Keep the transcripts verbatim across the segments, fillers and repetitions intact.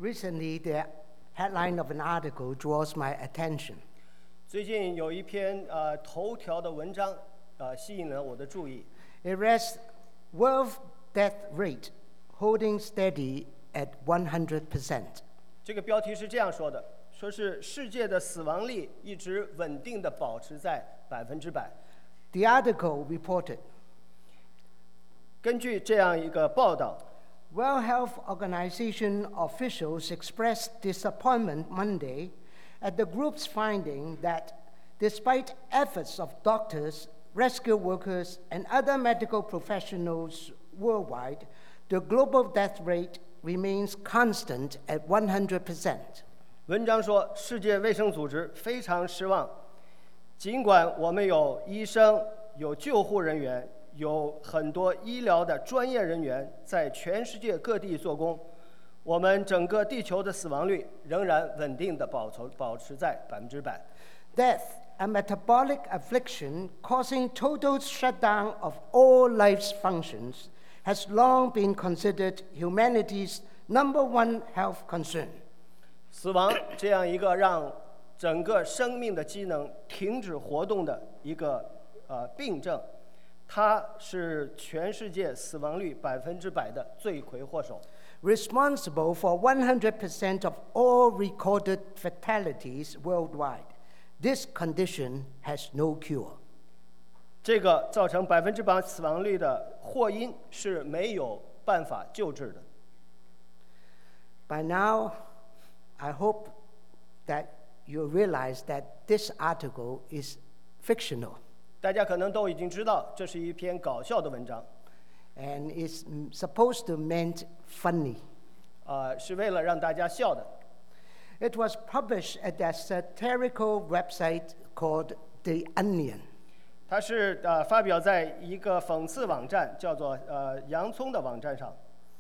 Recently, the headline of an article draws my attention. 最近有一篇呃头条的文章，呃吸引了我的注意。 It reads, "World death rate holding steady at one hundred percent." 这个标题是这样说的，说是世界的死亡率一直稳定的保持在百分之百。 The article reported, 根据这样一个报道， World Health Organization officials expressed disappointment Monday at the group's finding that despite efforts of doctors, rescue workers, and other medical professionals worldwide, the global death rate remains constant at one hundred percent. 文章说，世界卫生组织非常失望，尽管我们有医生、有救护人员、有很多医疗的专业人员在全世界各地做工，我们整个地球的死亡率仍然稳定的保持保持在百分之百。 Death, a metabolic affliction causing total shutdown of all life's functions, has long been considered humanity's number one health concern. 死亡这样一个让整个生命的机能停止活动的一个呃病症，它是全世界死亡率百分之百的罪魁祸首。 Responsible for one hundred percent of all recorded fatalities worldwide, this condition has no cure. 这个造成百分之百死亡率的祸因是没有办法救治的。 By now, I hope that you realize that this article is fictional 大家可能都已经知道，这是一篇搞笑的文章， and is supposed to meant funny. 呃，是为了让大家笑的。 It was published at a satirical website called The Onion. 它是呃发表在一个讽刺网站，叫做呃洋葱的网站上。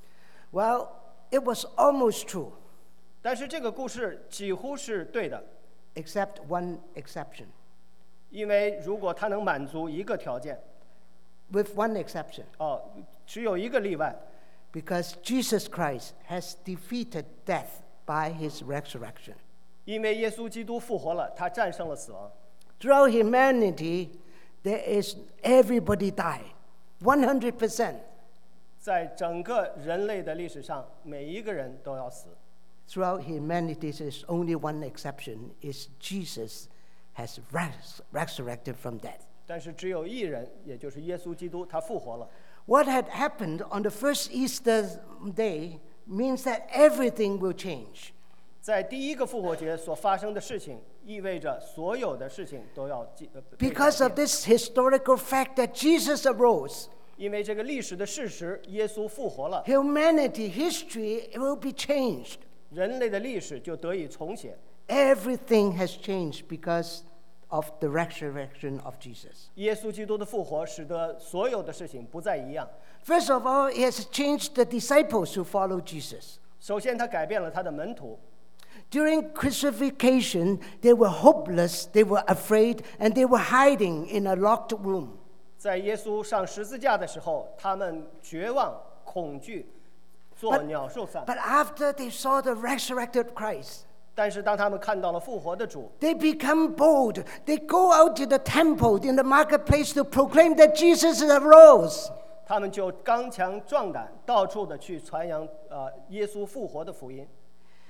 Well, it was almost true, 但是这个故事几乎是对的， except one exception. 因为如果它能满足一个条件， With one exception, 哦，只有一个例外， because Jesus Christ has defeated death by his resurrection. 因为耶稣基督复活了，他战胜了死亡。 Throughout humanity, there is everybody died, one hundred percent. 在整个人类的历史上，每一个人都要死。 Throughout humanity, there's only one exception, is Jesus has res- resurrected from death. 但是只有一人，也就是耶稣基督，他复活了。 What had happened on the first Easter day means that everything will change. 在第一个复活节所发生的事情，意味着所有的事情都要记呃被改 Because of 变 this historical fact that Jesus arose, 因为这个历史的事实，耶稣复活了， humanity, history will be changed. 人类的历史就得以重写。 Everything has changed because of the resurrection of Jesus. 耶稣基督的复活，使得所有的事情不再一样。 First of all, it has changed the disciples who follow Jesus. 首先，他改变了他的门徒。 During crucifixion, they were hopeless, they were afraid, and they were hiding in a locked room. 在耶稣上十字架的时候，他们绝望、恐惧，做 But- 鸟兽散。 But after they saw the resurrected Christ, 但是当他们看到了复活的主， they become bold. They go out to the temple, in the marketplace, to proclaim that Jesus arose. 他们就刚强壮胆，到处的去传扬呃耶稣复活的福音。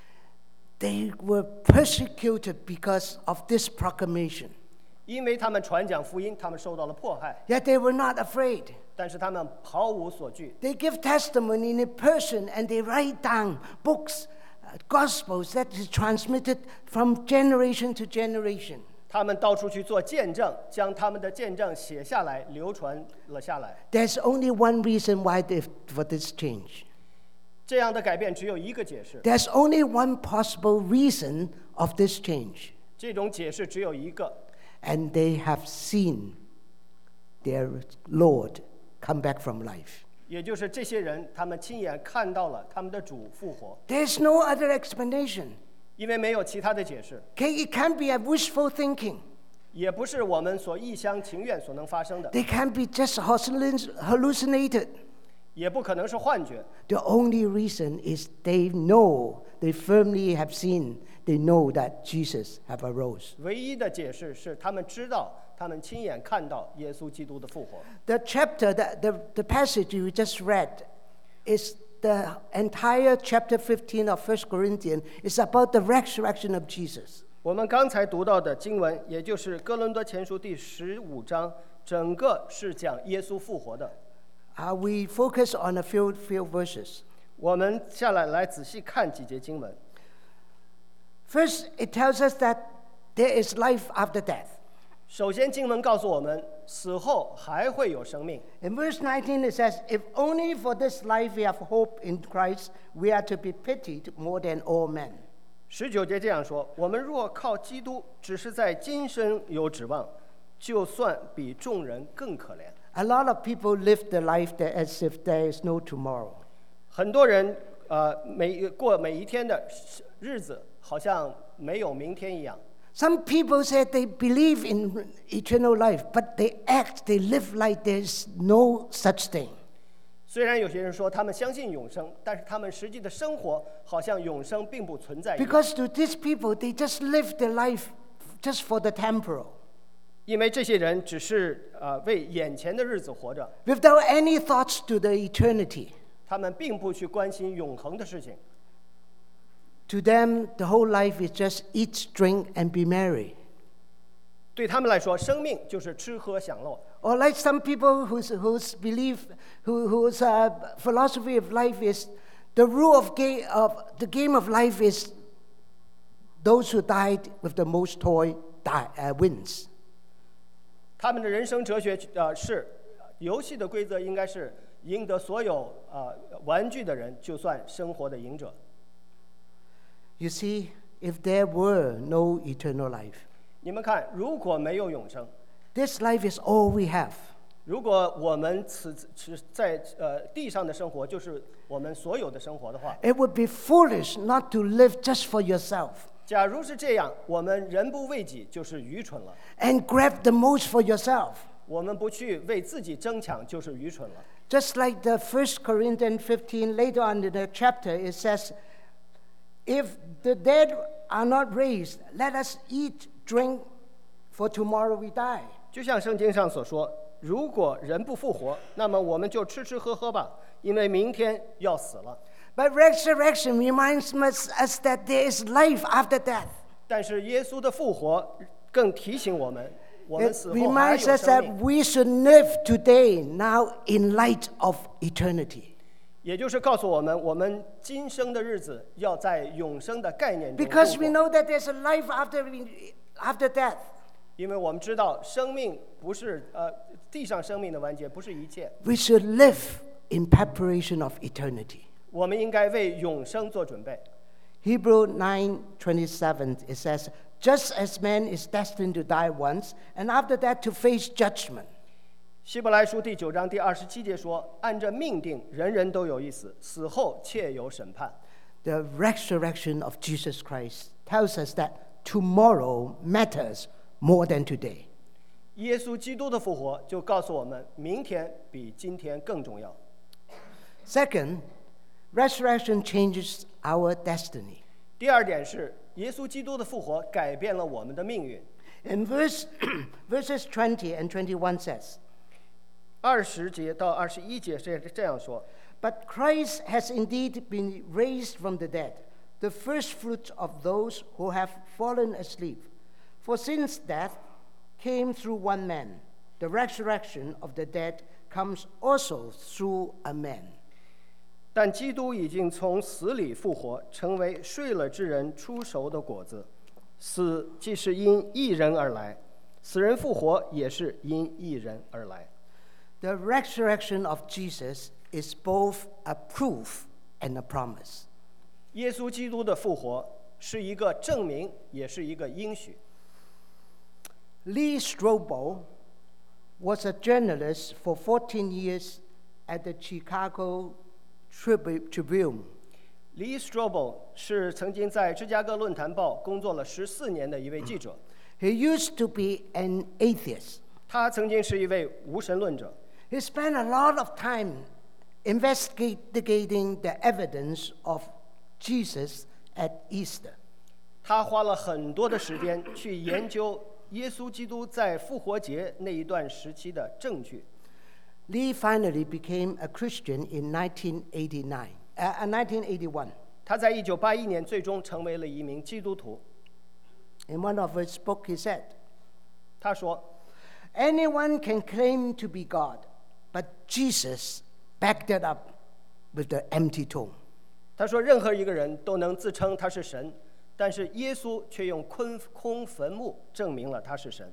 They were persecuted because of this proclamation. 因为他们传讲福音，他们受到了迫害， Yet they were not afraid. 但是他们毫无所惧。 They give testimony in person and they write down books, uh, gospels that is transmitted from generation to generation. 他们到处去做见证，将他们的见证写下来，流传了下来。 There's only one reason why they, for this change. 这样的改变只有一个解释， There's only one possible reason of this change. 这种解释只有一个， And they have seen their Lord come back from life. 也就是这些人，他们亲眼看到了他们的主复活， There's no other explanation. 因为没有其他的解释， Okay, it can't be a wishful thinking. 也不是我们所一厢情愿所能发生的， They can't be just hallucin- hallucinated. 也不可能是幻觉。 The only reason is they know, they firmly have seen, they know that Jesus have arose. 唯一的解释是他们知道，他们亲眼看到耶稣基督的复活。 The chapter, that the, the passage you just read is the entire chapter fifteen of First Corinthians is about the resurrection of Jesus. 我们刚才读到的经文，也就是哥林多前书第十五章，整个是讲耶稣复活的。 Uh, we focus on a few, few verses. 我们下来来仔细看几节经文。 First, it tells us that there is life after death. 首先，经文告诉我们，死后还会有生命。 In verse nineteen, it says, If only for this life we have hope in Christ, we are to be pitied more than all men. 十九节这样说：我们若靠基督，只是在今生有指望，就算比众人更可怜。 A lot of people live their life there as if there is no tomorrow. 很多人呃每过每一天的日子，好像没有明天一样。 Some people say they believe in eternal life, but they act, they live like there's no such thing. 虽然有些人说他们相信永生，但是他们实际的生活好像永生并不存在一样。 Because to these people, they just live their life just for the temporal, 因为这些人只是呃为眼前的日子活着， without any thoughts to the eternity. 他们并不去关心永恒的事情。 To them, the whole life is just eat, drink, and be merry. 对他们来说，生命就是吃喝享乐。 Or like some people whose, whose belief, who, whose uh, philosophy of life is, the rule of, ga- of the game of life is those who died with the most toy die, uh, wins. 他们的人生哲学呃是，游戏的规则应该是赢得所有呃玩具的人，就算生活的赢者。 You see, if there were no eternal life, 你们看，如果没有永生， this life is all we have. 如果我们此此在呃地上的生活就是我们所有的生活的话， It would be foolish not to live just for yourself 假如是这样，我们人不为己就是愚蠢了。 and grab the most for yourself. 我们不去为自己争抢，就是愚蠢了。 Just like the First Corinthians fifteen, later on in the chapter, it says, if the dead are not raised, let us eat, drink, for tomorrow we die. 就像圣经上所说，如果人不复活，那么我们就吃吃喝喝吧，因为明天要死了。 But resurrection reminds us, us that there is life after death. 但是耶稣的复活更提醒我们，我们 It 死后还 reminds 有 us 生 that 命。 we should live today, now, in light of eternity. 也就是告诉我们，我们今生的日子要在永生的概念中度 Because we 过， know that there's a life after, after death. 因为我们知道生命不是呃地上生命的完结，不是一切。 We should live in preparation of eternity. 我们应该为永生做准备。 Hebrew nine twenty-seven, it says, just as man is destined to die once, and after that to face judgment. 希伯来书第九章第二十七节说：“按着命定，人人都有一死，死后切有审判。” The resurrection of Jesus Christ tells us that tomorrow matters more than today. 耶稣基督的复活就告诉我们，明天比今天更重要。 Second, resurrection changes our destiny. 第二点是，耶稣基督的复活改变了我们的命运。 In verse, verses twenty and twenty-one says, 二十节到二十一节这这样说： But Christ has indeed been raised from the dead, the first fruits of those who have fallen asleep. For since death came through one man, the resurrection of the dead comes also through a man. 但基督已经从死里复活，成为睡了之人出熟的果子。死既是因一人而来，死人复活也是因一人而来。 The resurrection of Jesus is both a proof and a promise. 耶稣基督的复活是一个证明，也是一个应许。 Lee Strobel was a journalist for fourteen years at the Chicago Tribu- Tribune. Lee Strobel 是曾经在芝加哥论坛报工作了十四年的一位记者， He used to be an atheist. 他曾经是一位无神论者。 He spent a lot of time investigating the evidence of Jesus at Easter. 他花了很多的时间去研究耶稣基督在复活节那一段时期的证据。 Lee finally became a Christian in nineteen eighty-nine, uh, nineteen eighty-one. 他在一九八一年最终成为了一名基督徒。 In one of his books, he said, 他说 anyone can claim to be God, but Jesus backed it up with the empty tomb. 他说任何一个人都能自称他是神，但是耶稣却用空空坟墓证明了他是神。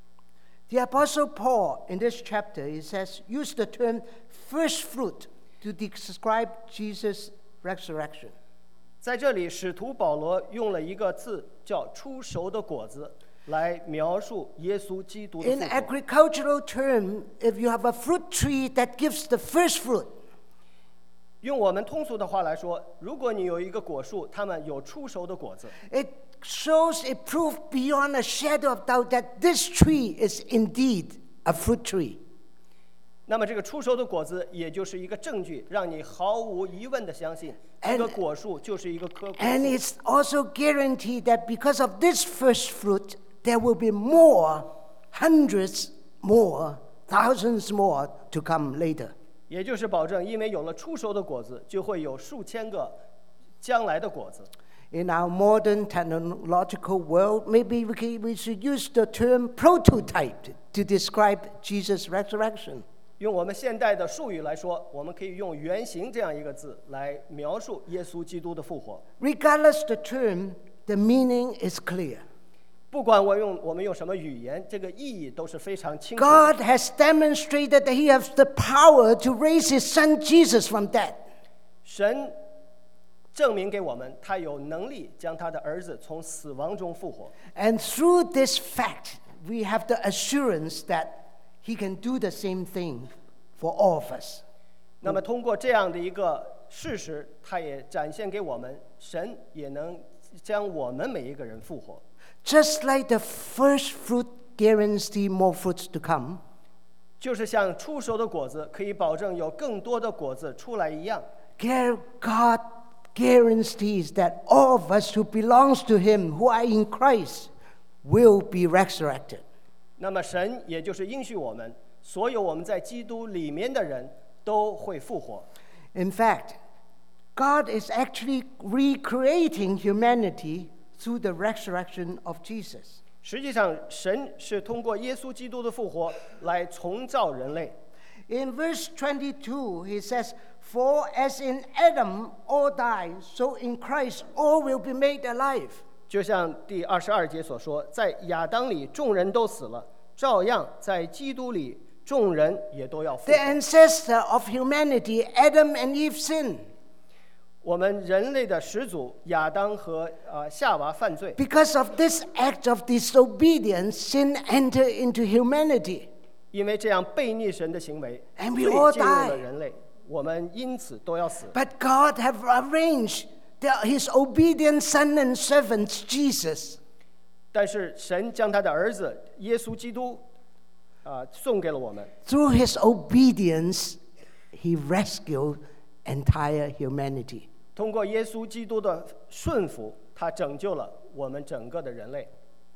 The Apostle Paul, in this chapter, he says, use the term first fruit to describe Jesus' resurrection. 在这里，使徒保罗用了一个字叫“出熟的果子”来描述耶稣基督的 In 复活。 agricultural term, if you have a fruit tree that gives the first fruit, 用我们通俗的话来说，如果你有一个果树，它们有出熟的果子， it shows a proof beyond a shadow of doubt that this tree is indeed a fruit tree. 那么这个出熟的果子也就是一个证据，让你毫无疑问的相信这个果树就是一个棵果 And 树。 it's also guaranteed that because of this first fruit, there will be more, hundreds more, thousands more to come later. 也就是保证，因为有了出熟的果子，就会有数千个将来的果子。 In our modern technological world, maybe we, can, we should use the term prototype to describe Jesus' resurrection. 用我们现代的术语来说，我们可以用原型这样一个字来描述耶稣基督的复活。 Regardless the term, the meaning is clear. 不管我用我们用什么语言，这个意义都是非常清楚的。 God has demonstrated that He has the power to raise His Son Jesus from death. 神证明给我们，他有能力将他的儿子从死亡中复活。 And through this fact, we have the assurance that He can do the same thing for all of us. 那么通过这样的一个事实，他也展现给我们，神也能将我们每一个人复活。 Just like the first fruit guarantees more fruits to come, 就是像出熟的果子可以保证有更多的果子出来一样， God guarantees that all of us who belongs to Him, who are in Christ, will be resurrected. 那么神也就是应许我们，所有我们在基督里面的人都会复活。 In fact, God is actually recreating humanity through the resurrection of Jesus. 实际上，神是通过耶稣基督的复活来重造人类。 In verse twenty-two, he says, For as in Adam all die, so in Christ all will be made alive. 就像第二十二节所说，在亚当里众人都死了，照样在基督里众人也都要复 The 活。 ancestor of humanity, Adam and Eve, sinned. 我们人类的始祖亚当和呃夏娃犯罪， Because of this act of disobedience, sin entered into humanity. 因为这样背逆神的行为， And 罪 we all 进入了 die. 人类，我们因此都要死。 But God have arranged the, His obedient son and servant, Jesus. 但是神将他的儿子耶稣基督啊、送给了我们， Through His obedience, He rescued entire humanity. 通过耶稣基督的顺服，他拯救了我们整个的人类。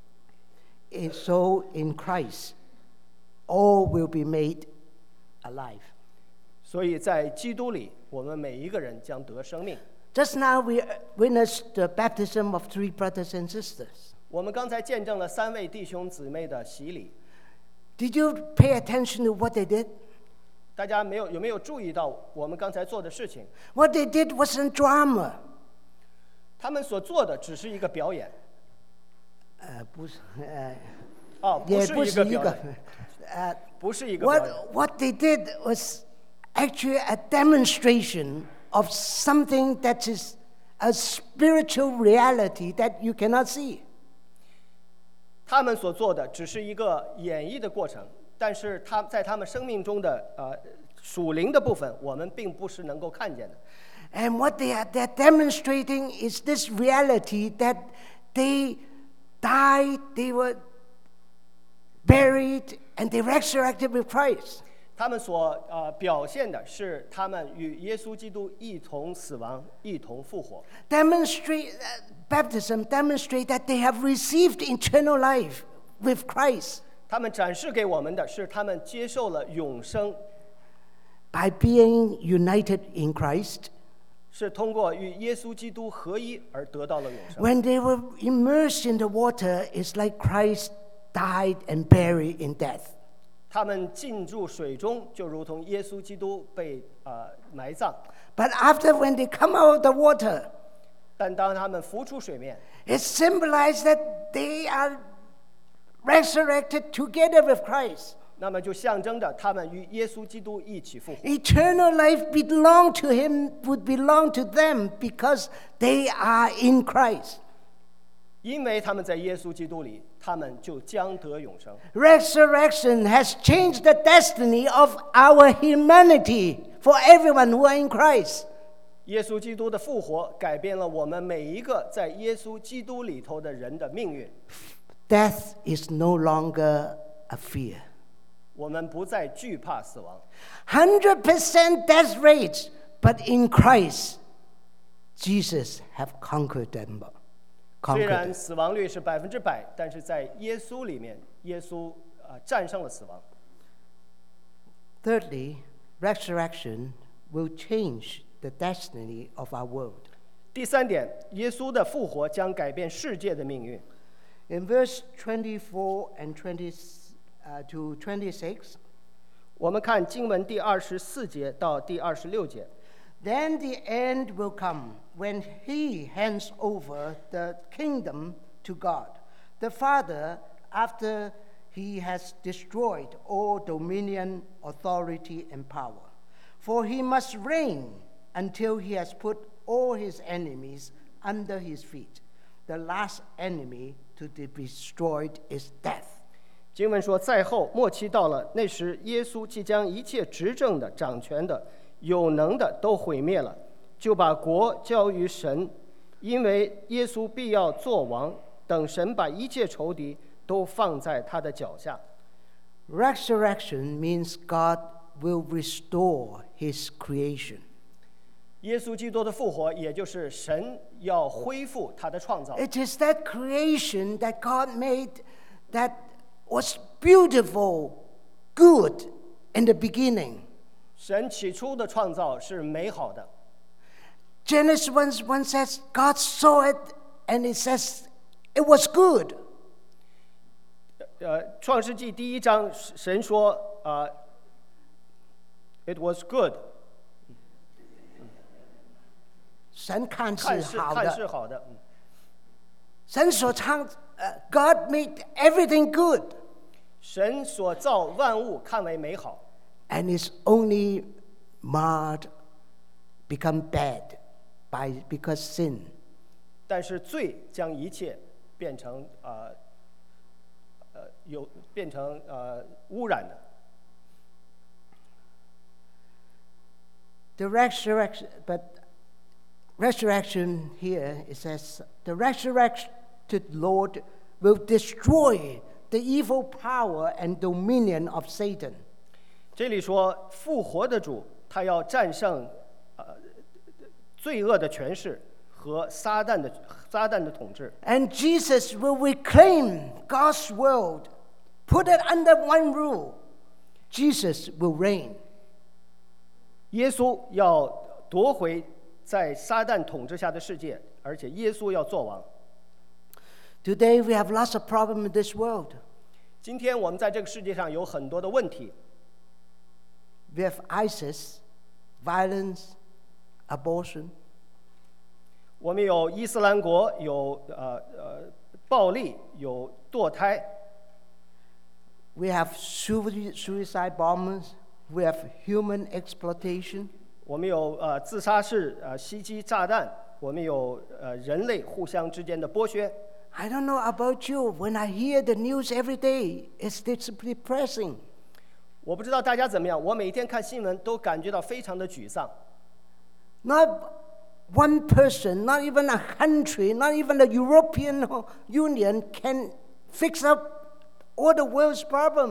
And so in Christ, all will be made alive. 所以在基督里，我们每一个人将得生命。 Just now we witnessed the baptism of three brothers and sisters. 我们刚才见证了三位弟兄姊妹的洗礼， Did you pay attention to what they did? 大家没有有没有注意到我们刚才做的事情？ What they did wasn't drama. 他们所做的只是一个表演， Uh, 不是，呃， 哦，不也是不是一个， 一个表演， 呃， 不是一个表演。 what what they did was actually a demonstration of something that is a spiritual reality that you cannot see. 他们所做的只是一个演绎的过程，但是他在他们生命中的呃属灵的部分，我们并不是能够看见的。 And what they are they're demonstrating is this reality that they died, they were buried, and they resurrected with Christ. 他们所呃表现的是他们与耶稣基督一同死亡，一同复活。 Demonstrate uh, baptism demonstrate that they have received eternal life with Christ 他们展示给我们的是他们接受了永生， by being united in Christ. 是通过与耶稣基督合一而得到了永生。 When they were immersed in the water, it's like Christ died and buried in death. 他们进入水中，就如同耶稣基督被呃埋葬。 But after when they come out of the water, 但当他们浮出水面， it symbolizes that they are resurrected together with Christ. 那么就象征着他们与耶稣基督一起复活。 Eternal life belong to him, would belong to them because they are in Christ. 因为他们在耶稣基督里，他们就将得永生。 Resurrection has changed the destiny of our humanity for everyone who are in Christ. 耶稣基督的复活改变了我们每一个在耶稣基督里头的人的命运。 Death is no longer a fear. 我们不再惧怕死亡。 one hundred percent death rate, but in Christ, Jesus have conquered them. 虽 Conquered 然 them. 死亡率是百分之百，但是在耶稣里面，耶稣啊、呃、战胜了死亡。 Thirdly, resurrection will change the destiny of our world. 第三点，耶稣的复活将改变世界的命运。 In verse twenty-four and twenty uh, to twenty-six, 我们看经文第二十四节到第二十六节。 then the end will come when he hands over the kingdom to God, the Father, after he has destroyed all dominion, authority, and power. For he must reign until he has put all his enemies under his feet. The last enemy to be destroyed is death. 经文说，在后末期到了，那时耶稣即将一切执政的、掌权的、有能的都毁灭了，就把国交于神，因为耶稣必要作王，等神把一切仇敌都放在他的脚下。 Resurrection means God will restore his creation. 耶稣基督的复活，也就是神要恢复他的创造。 It is that creation that God made that was beautiful, good in the beginning. 神起初的创造是美好的。 Genesis one, one says, God saw it and it says it was good. 呃，创世纪第一章，神说啊、呃、，It was good， 神看看是看是好的。 是好的。嗯神所创，呃 God made everything good, 神所造万物看为美好， and it's only marred, become bad by because sin. 但是罪将一切变成呃呃有变成呃污染的。 The resurrection, but resurrection here it says the resurrected Lord will destroy the evil power and dominion of Satan. 这里说复活的主，他要战胜呃罪恶的权势和撒旦的撒旦的统治。 And Jesus will reclaim God's world, put it under one rule. Jesus will reign. 耶稣要夺回在撒旦统治下的世界，而且耶稣要做王。 Today we have lots of problems in this world. 今天我们在这个世界上有很多的问题， We have ISIS, violence, abortion. 我们有伊斯兰国，有呃呃暴力，有堕胎， We have sui- suicide bombers. We have human exploitation. 我们有呃自杀式呃袭击炸弹，我们有呃人类互相之间的剥削。 I don't know about you. When I hear the news every day, it's depressing. 我不知道大家怎么样，我每天看新闻都感觉到非常的沮丧。 Not one person, not even a country, not even the European Union can fix up all the world's problem.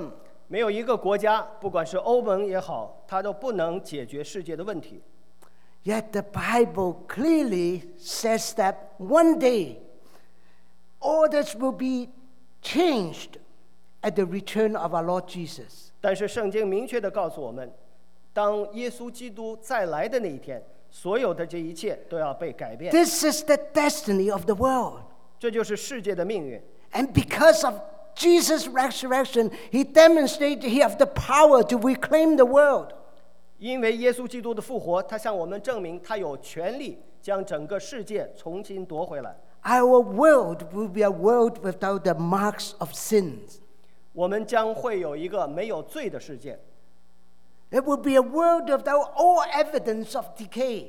没有一个国家，不管是欧盟也好，它都不能解决世界的问题。 Yet the Bible clearly says that one day all this will be changed at the return of our Lord Jesus. 但是圣经明确地告诉我们，当耶稣基督再来的那一天，所有的这一切都要被改变。 This is the destiny of the world. 这就是世界的命运。 And because of Jesus' resurrection, he demonstrated he has the power to reclaim the world. 因为耶稣基督的复活，他向我们证明他有权利将整个世界重新夺回来。 Our world will be a world without the marks of sins. 我们将会有一个没有罪的世界。 It will be a world without all evidence of decay.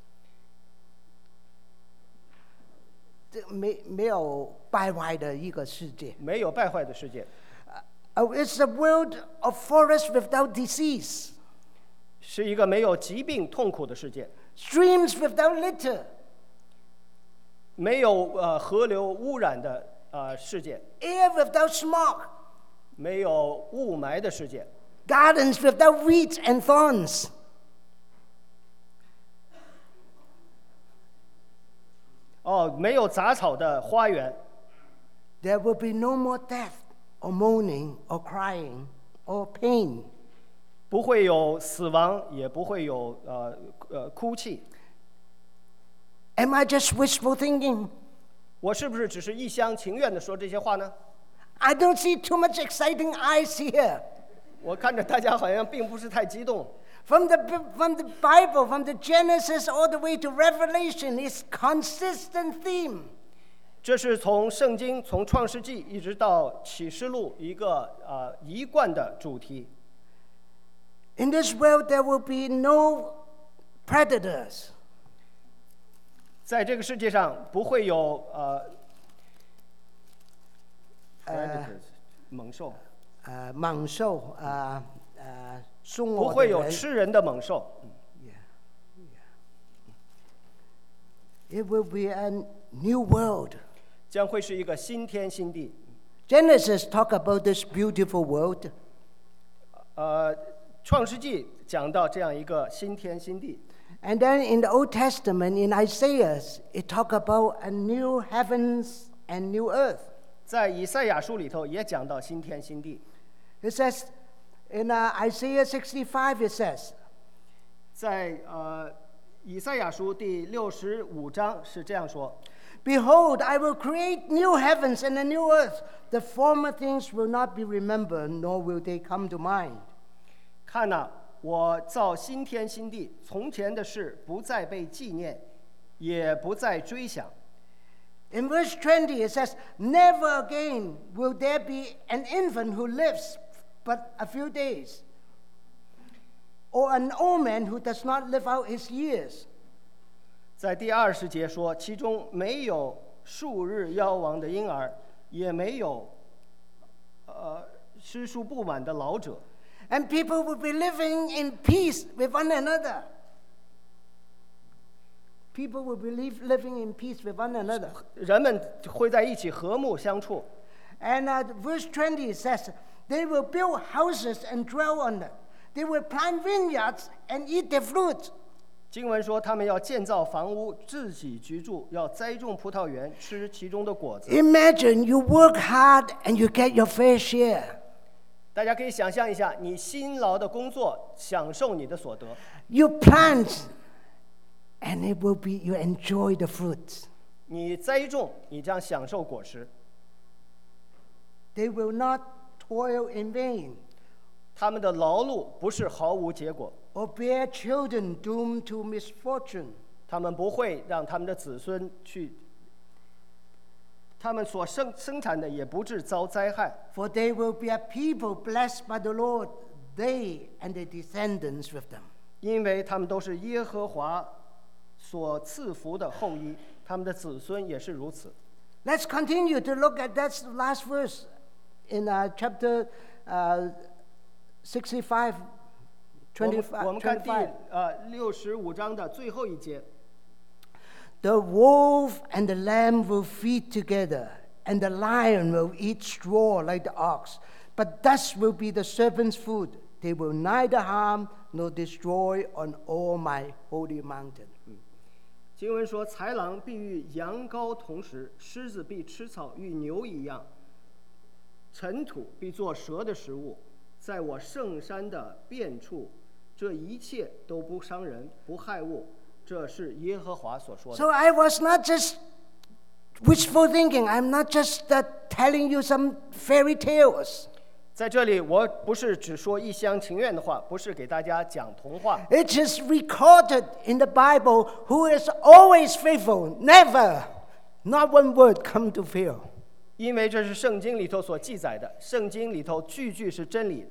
没没有败坏的一个世界。 没有败坏的世界。 Oh, it's a world of forest without disease. 是一个没有疾病痛苦的世界。 Streams without litter. 没有呃河流污染的呃世界。 Air without smog. 没有雾霾的世界。 Gardens without weeds and thorns. 哦，没有杂草的花园。 There will be no more death or moaning or crying or pain. 不会有死亡，也不会有呃呃哭泣。 Am I just wishful thinking? 我是不是只是一厢情愿地说这些话呢？ I don't see too much exciting eyes here. 我看着大家好像并不是太激动。 From the, from the Bible, from the Genesis all the way to Revelation, is consistent theme. 这是从圣经从创世纪一直到启示录一个呃一贯的主题。 In this world, there will be no predators. 在这个世界上不会有呃 predators 猛兽， 呃，猛兽，呃呃，凶不会恶的人。 有吃人的猛兽。 It will be a new world. 将会是一个新天新地。 Genesis talk about this beautiful world. 呃，创世纪讲到这样一个新天新地。 And then in the Old Testament, in Isaiah, it talk about a new heavens and new earth. 在以赛亚书里头也讲到新天新地。 It says, in uh, Isaiah sixty-five, it says, 在呃以赛亚书第六十五章是这样说。 Behold, I will create new heavens and a new earth. The former things will not be remembered, nor will they come to mind. 看哪，我造新天新地，从前的事不再被纪念，也不再追想。 In verse twenty, it says, Never again will there be an infant who lives but a few days, or an old man who does not live out his years. 在第二十节说，其中没有数日夭亡的婴儿，也没有呃诗书不满的老者。 And people will be living in peace with one another. People will be live, living in peace with one another. 人们会在一起和睦相处。 And uh, verse twenty says, They will build houses and dwell on them. They will plant vineyards and eat their fruit. 经文说，他们要建造房屋，自己居住；要栽种葡萄园，吃其中的果子。 Imagine you work hard and you get your fair share. 大家可以想象一下，你辛劳的工作，享受你的所得。 You plant, and it will be you enjoy the fruits. 你栽种，你将享受果实。 They will not toil in vain, 他们的劳碌不是毫无结果， or bear children doomed to misfortune. 他们不会让他们的子孙去，他们所生生产的也不致遭灾害。 For they will be a people blessed by the Lord, they and their descendants with them. 因为他们都是耶和华所赐福的后裔，他们的子孙也是如此。 Let's continue to look at that last verse in uh, chapter uh, sixty-five, 我们 twenty-five. 我们看第 twenty-five. 呃六十五章的最后一节。 The wolf and the lamb will feed together, and the lion will eat straw like the ox. But thus will be the servants' food. They will neither harm nor destroy on all my holy mountain. 经文说：“豺狼必与羊羔同食，狮子必吃草，与牛一样。尘土必作蛇的食物，在我圣山的遍处，这一切都不伤人，不害物。这是耶和华所说的。” So I was not just wishful thinking. I'm not just uh, telling you some fairy tales. 在这里，我不是只说一厢情愿的话，不是给大家讲童话。 It is recorded in the Bible who is always faithful, never, not one word come to fail. 因为这是圣经里头所记载的，圣经里头句句是真理。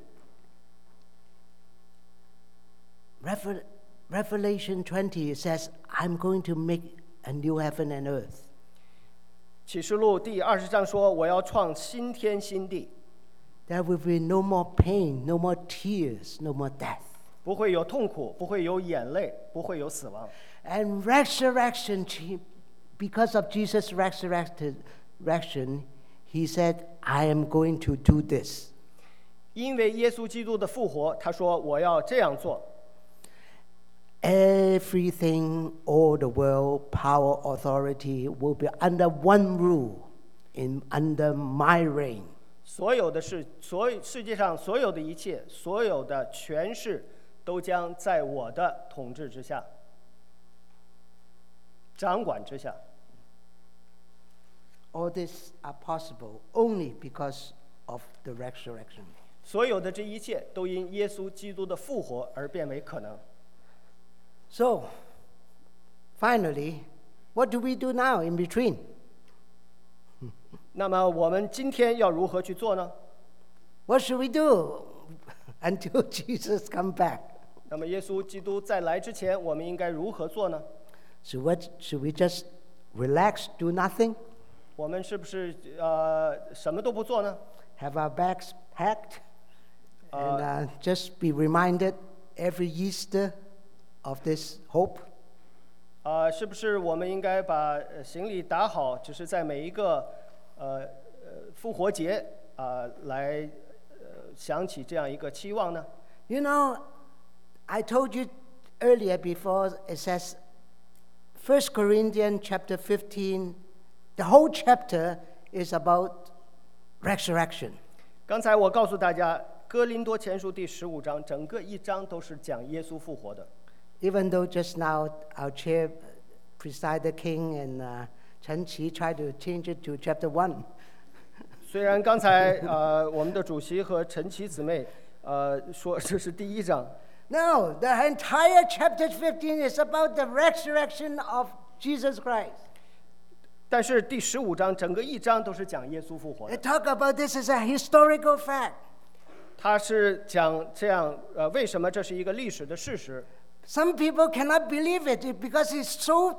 Revel- Revelation twenty says, I'm going to make a new heaven and earth. 启示录第二十章说：“我要创新天新地， There will be no more pain, no more tears, no more death. 不会有痛苦，不会有眼泪，不会有死亡。” And resurrection, because of Jesus' resurrection, he said, I am going to do this. 因为耶稣基督的复活，他说：“我要这样做。” Everything, all the world, power, authority will be under one rule, in under my reign. 所有的事，所有世界上所有的一切，所有的权势，都将在我的统治之下，掌管之下。 All this are possible only because of the resurrection. 所有的这一切都因耶稣基督的复活而变为可能。 So, finally, what do we do now in between? 那么我们今天要如何去做呢？ What should we do until Jesus come back? 那么耶稣基督在来之前，我们应该如何做呢？ So what should we just relax, do nothing, 我们是不是呃什么都不做呢？ have our bags packed, and uh, just be reminded every Easter of this hope? 啊、是不是我们应该把呃行李打好，只是在每一个呃呃复活节啊、来呃想起这样一个期望呢？ You know, I told you earlier before, it says First Corinthians chapter fifteen, the whole chapter is about resurrection. 刚才我告诉大家，《哥林多前书》第十五章，整个一章都是讲耶稣复活的。 Even though just now our chair presided king and uh, Chen Qi tried to change it to chapter one. 虽然刚才呃我们的主席和陈琦姊妹呃说这是第一章， No, the entire chapter fifteen is about the resurrection of Jesus Christ. 但是第十五章整个一章都是讲耶稣复活 They 的。 talk about this as a historical fact. 他是讲这样呃为什么这是一个历史的事实？ Some people cannot believe it because it's so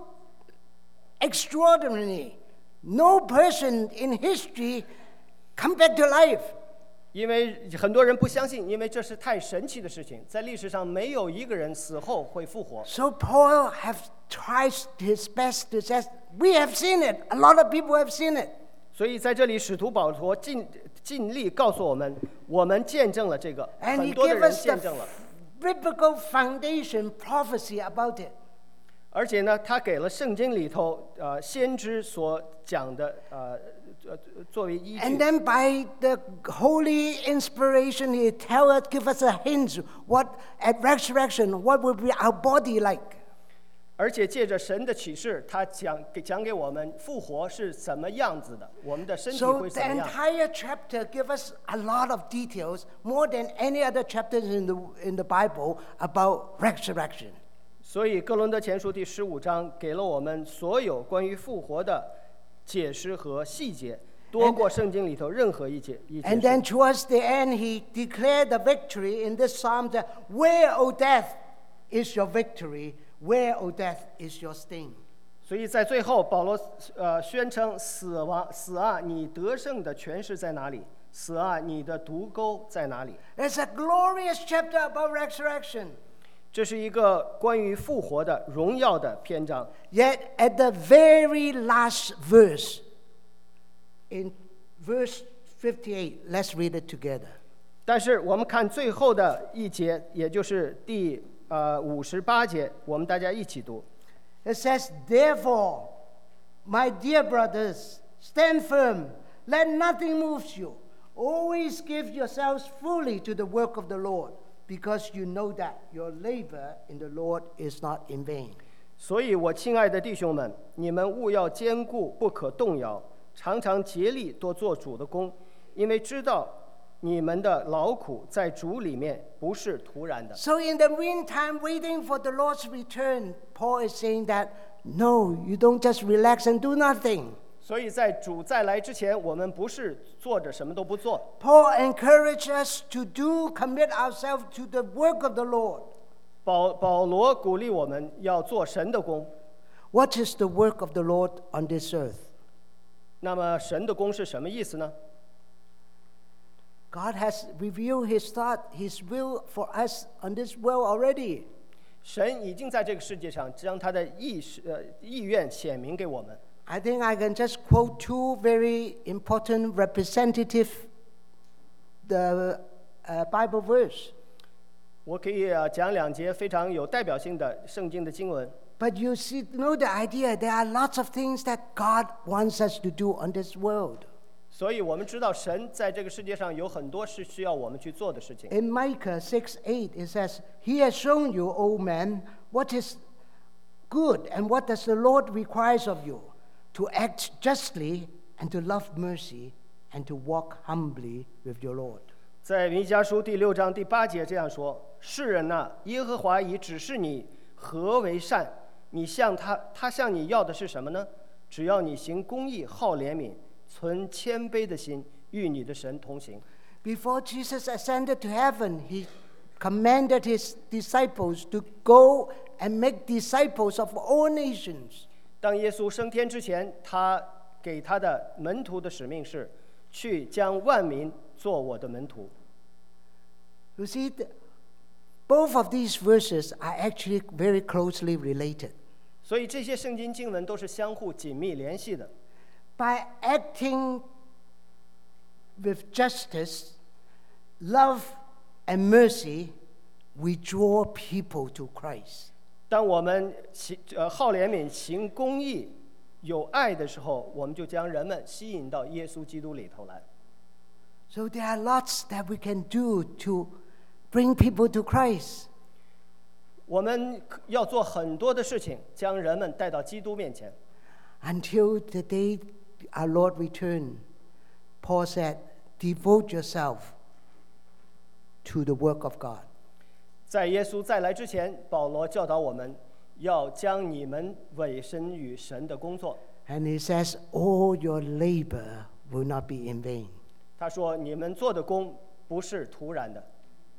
extraordinary. No person in history come back to life. 因为很多人不相信，因为这是太神奇的事情，在历史上没有一个人死后会复活。 So Paul have tried his best to say, we have seen it. A lot of people have seen it. 所以在这里，使徒保罗尽尽力告诉我们，我们见证了这个， And 很 he 多的 gave 人 us 见 the 证了。 biblical foundation prophecy about it. 而且呢，他给了圣经里头呃先知所讲的呃呃作为依 And 据。 then by the holy inspiration, he tell us, give us a hint what at resurrection, what will be our body like. 而且借着神的启示，他讲给讲给我们复活是怎么样子的，我们的身体 So 会 the 怎么样。 entire chapter give us a lot of details, more than any other chapters in the in the Bible about resurrection. 所以哥林多前书第十五章给了我们所有关于复活的解释和细节，多过圣经里头任何一节一节 And 释。 then towards the end, he declared the victory in this psalm that, where, O death, is your victory? Where, O death, is your sting? 所以在最后，保罗呃宣称死亡死啊，你得胜的权势在哪里？死啊，你的毒钩在哪里？ It's a glorious chapter about resurrection. 这是一个关于复活的荣耀的篇章。 Yet at the very last verse, in verse fifty-eight. Let's read it together. 但是我们看最后的一节，也就是第呃五十八节，我们大家一起读。 It says, "Therefore, my dear brothers, stand firm. Let nothing move you. Always give yourselves fully to the work of the Lord, because you know that your labor in the Lord is not in vain." 所以，我亲爱的弟兄们，你们务要坚固，不可动摇，常常竭力多做主的工，因为知道你们的劳苦在主里面不是徒然的。 So in the meantime, waiting for the Lord's return, Paul is saying that, no, you don't just relax and do nothing. 所以在主再来之前，我们不是坐着什么都不做。 Paul encourages us to do, commit ourselves to the work of the Lord. 保保罗鼓励我们要做神的工。 What is the work of the Lord on this earth? 那么神的工是什么意思呢？ God has revealed His thought, His will for us on this world already. 神已经在这个世界上将他的意识呃意愿显明给我们。 I think I can just quote two very important representative the uh, Bible verse. 我可以呃讲两节非常有代表性的圣经的经文。 But you see, know the idea, there are lots of things that God wants us to do on this world. 所以我们知道神在这个世界上有很多是需要我们去做的事情。 In Micah six eight, it says, "He has shown you, O man, what is good and what does the Lord requires of you, to act justly and to love mercy and to walk humbly with your Lord." 在弥迦书第六章第八节这样说：“世人呐、啊，耶和华已指示你何为善，你向他，他向你要的是什么呢？只要你行公义，好怜悯，存谦卑的心，与你的神同行。” Before Jesus ascended to heaven, He commanded His disciples to go and make disciples of all nations. 当耶稣升天之前，他给他的门徒的使命是去将万民做我的门徒。 You see, both of these verses are actually very closely related. 所以这些圣经经文都是相互紧密联系的。 By acting with justice, love, and mercy, we draw people to Christ. 当我们行呃好怜悯、行公义、有爱的时候，我们就将人们吸引到耶稣基督里头来。 So there are lots that we can do to bring people to Christ. 我们要做很多的事情，将人们带到基督面前。 Until the day our Lord return, Paul said, "Devote yourself to the work of God." 在耶稣再来之前，保罗教导我们要将你们委身于神的工作。 And he says, "All your labor will not be in vain." 他说：“你们做的工不是徒然的。”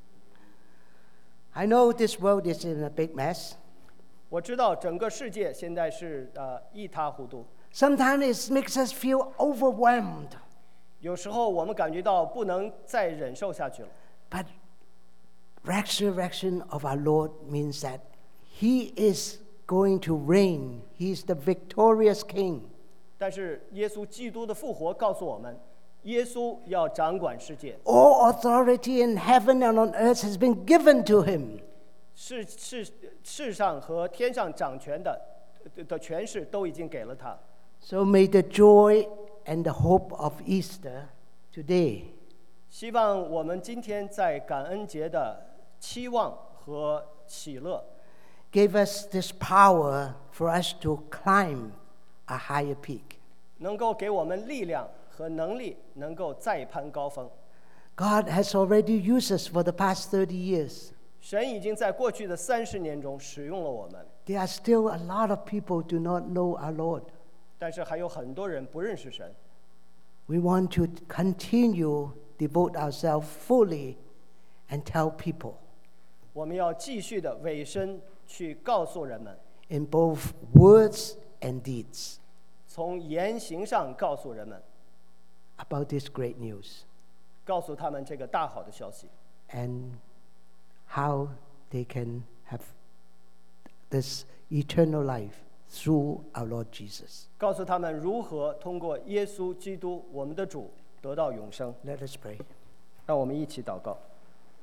I know this world is in a big mess. 我知道整个世界现在是呃一塌糊涂， Sometimes it makes us feel overwhelmed. 有时候我们感觉到不能再忍受下去了。 But resurrection of our Lord means that He is going to reign. He is the victorious King. 但是耶稣基督的复活告诉我们，耶稣要掌管世界， All authority in heaven and on earth has been given to Him. 世世世上和天上掌权的的的权势都已经给了他。 So may the joy and the hope of Easter today 希望我们今天在感恩节的期望和喜乐， give us this power for us to climb a higher peak. 能够给我们力量和能力，能够再攀高峰。 God has already used us for the past thirty years. 神已经在过去的三十年中使用了我们， There are still a lot of people who do not know our Lord. 但是还有很多人不认识神。 We want to continue devote ourselves fully and tell people 我们要继续的委身去告诉人们， in both words and deeds 从言行上告诉人们， about this great news 告诉他们这个大好的消息， and how they can have this eternal life through our Lord Jesus. 告诉他们如何通过耶稣基督我们的主得到永生。 Let us pray. 让我们一起祷告。